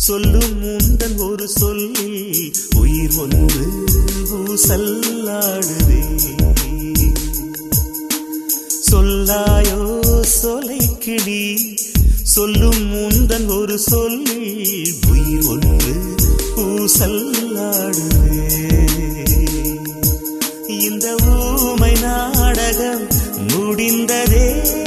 சொல்லும் முந்தன் ஒரு சொல்லில் உயிர் ஒன்று ஊசல்லாடுதே. சொல்லாயோ சொலைக்கிளி, சொல்லும் முந்தன் ஒரு சொல்லில் உயிர் ஒன்று ஊசல்லாடுதே. இந்த ஊமை நாடகம் முடிந்ததே,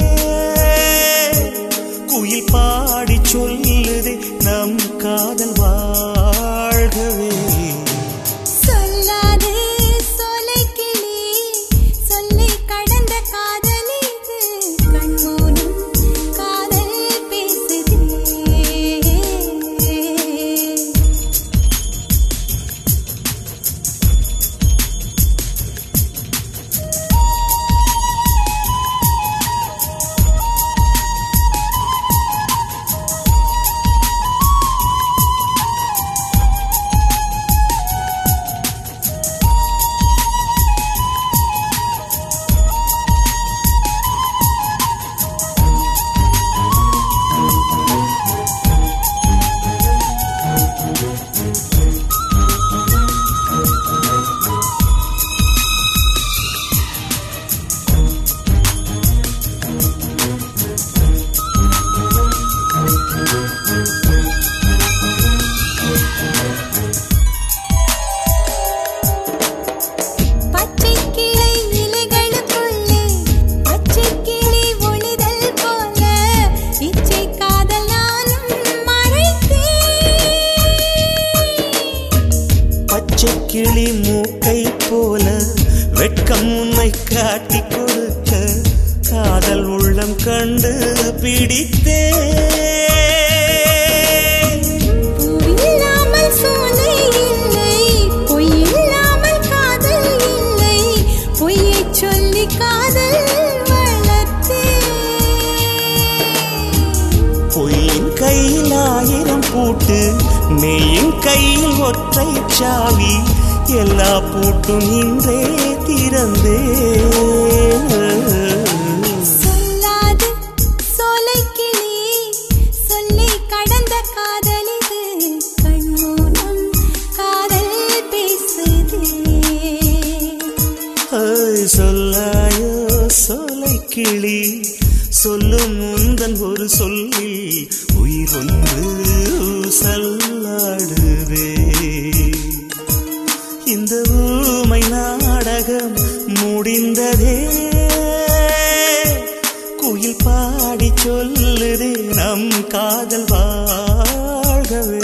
குயில் பாடி சொல்லுதே நம் காதல் வாழ்கவே. சொல்லாதே சொலைக்கிளி, சொல்லை கடந்த காதல் இது, கண்மூலம் காதல் பேசுதே. கிளி மூக்கை போல வெட்கம் உன்னை காட்டி கொடுக்க, காதல் உள்ளம் கண்டு பிடித்தே. இல்லாமல் சோலை இல்லை, பொய் இல்லாமல் காதல் இல்லை, பொய்யை சொல்லி காதல் வளர்த்தே. பொய்யின் கையில் 1000 பூட்டு, மெய்யின் கையில் ஒற்றை சாவி, எல்லா பூட்டும் இன்றே திறந்தே. சொல்லாது சொலைக்கிளி, சொல்லை கடந்த காதல் இது, கண்மூலம் காதல் பேசுதே. சொல்லாயோ சொலைக்கிளி, சொல்லும் முந்தன் ஒரு சொல்லில் உயிர் ஒன்று ஊசல்லாடுதே. இந்த ஊமை நாடகம் முடிந்ததே, குயில் பாடி சொல்லுதே நம் காதல் வாழ்கவே.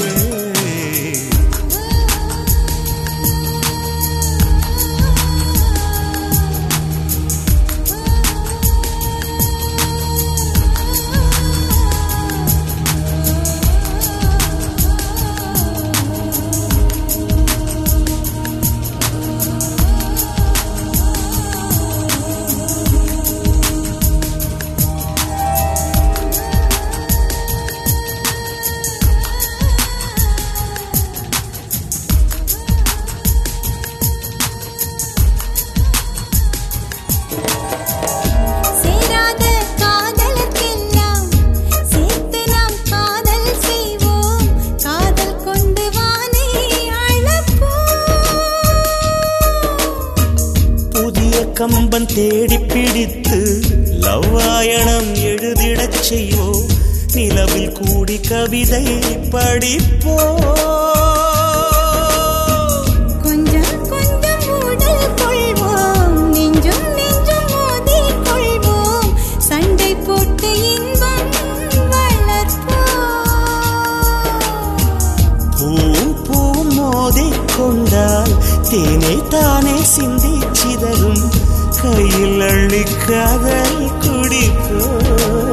கம்பன் தேடி பிடித்து லவ்வாயணம் எழுதிடச் செய்வோம், நிலவில் கூடி கவிதை படிப்போ. கொஞ்சம் கொஞ்சம் உடல் கொள்வோம், நெஞ்சும் நெஞ்சும் மோதி கொள்வோம், சண்டை போட்டு இன்பம் வளர்ப்போம். பூவும் பூவும் மோதி கொண்டால் தேனை தானே சிந்தி சிதறும், கையில் அள்ளி காதல் குடிப்போ.